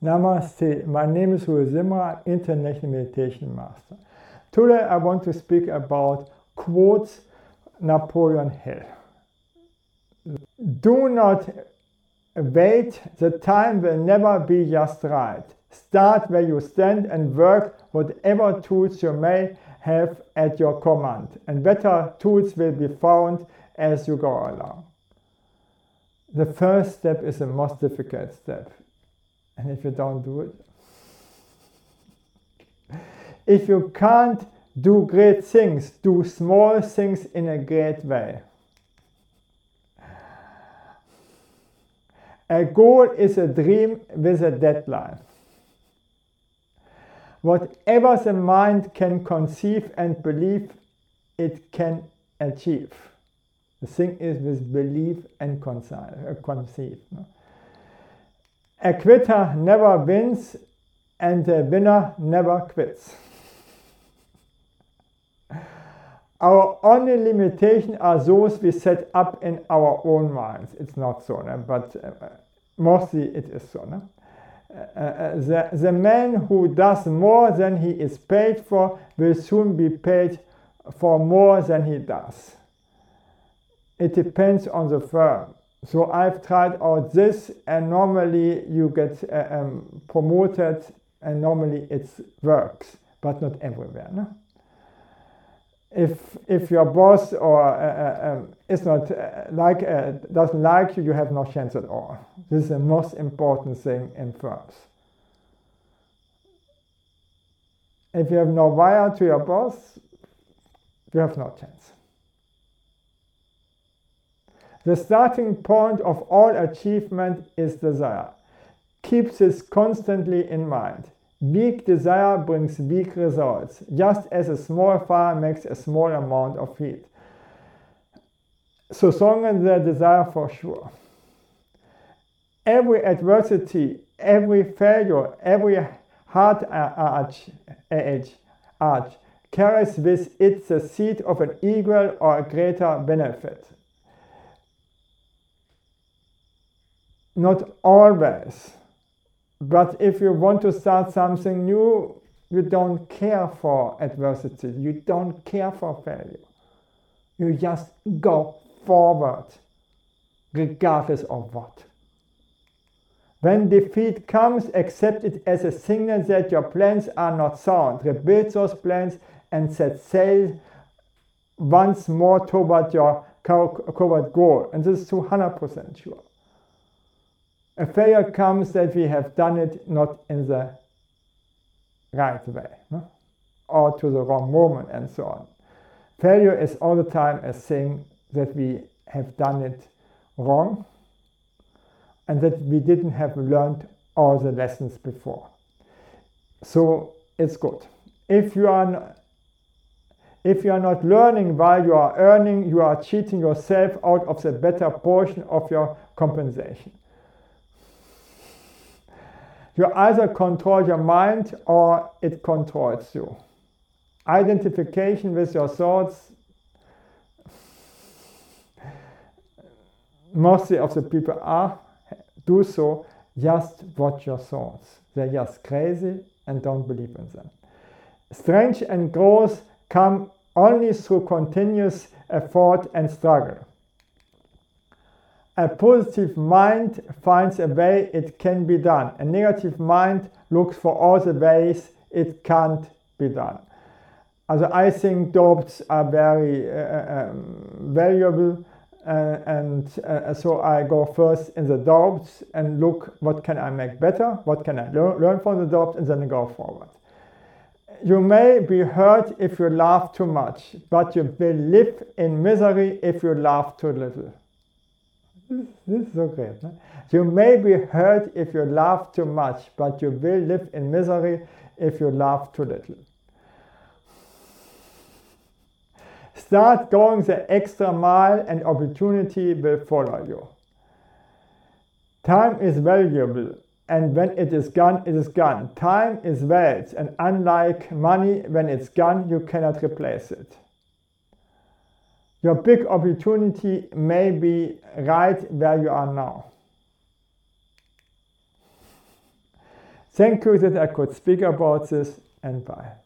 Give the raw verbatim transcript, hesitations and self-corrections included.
Namaste, my name is Uwe Simra, International Meditation Master. Today I want to speak about quotes Napoleon Hill. Do not wait, the time will never be just right. Start where you stand and work whatever tools you may have at your command, and better tools will be found as you go along. The first step is the most difficult step. And if you don't do it, if you can't do great things, do small things in a great way. A goal is a dream with a deadline. Whatever the mind can conceive and believe, it can achieve. The thing is with belief and conceive. No? A quitter never wins, and a winner never quits. Our only limitation are those we set up in our own minds. It's not so, no? But uh, mostly it is so. No? Uh, uh, the, the man who does more than he is paid for will soon be paid for more than he does. It depends on the firm. So I've tried out this, and normally you get uh, um, promoted, and normally it works, but not everywhere. No? If if your boss or uh, um, is not uh, like uh, doesn't like you, you have no chance at all. This is the most important thing in firms. If you have no wire to your boss, you have no chance. The starting point of all achievement is desire. Keep this constantly in mind. Weak desire brings weak results, just as a small fire makes a small amount of heat. So strong is the desire for sure. Every adversity, every failure, every hard arch, edge, arch carries with it the seed of an equal or greater benefit. Not always, but if you want to start something new, you don't care for adversity, you don't care for failure. You just go forward, regardless of what. When defeat comes, accept it as a signal that your plans are not sound. Rebuild those plans and set sail once more toward your covered goal. And this is two hundred percent sure. A failure comes that we have done it not in the right way, no? Or to the wrong moment and so on. Failure is all the time a thing that we have done it wrong and that we didn't have learned all the lessons before. So it's good. If you are not, if you are not learning while you are earning, you are cheating yourself out of the better portion of your compensation. You either control your mind or it controls you. Identification with your thoughts. Mostly of the people are, do so, just watch your thoughts. They're just crazy and don't believe in them. Strength and growth come only through continuous effort and struggle. A positive mind finds a way it can be done. A negative mind looks for all the ways it can't be done. Also, I think doubts are very uh, um, valuable, uh, and uh, so I go first in the doubts and look what can I make better, what can I learn, learn from the doubts, and then I go forward. You may be hurt if you laugh too much, but you will live in misery if you laugh too little. This is so great. No? You may be hurt if you laugh too much, but you will live in misery if you laugh too little. Start going the extra mile and opportunity will follow you. Time is valuable, and when it is gone, it is gone. Time is wealth, and unlike money, when it's gone, you cannot replace it. Your big opportunity may be right where you are now. Thank you that I could speak about this, and bye.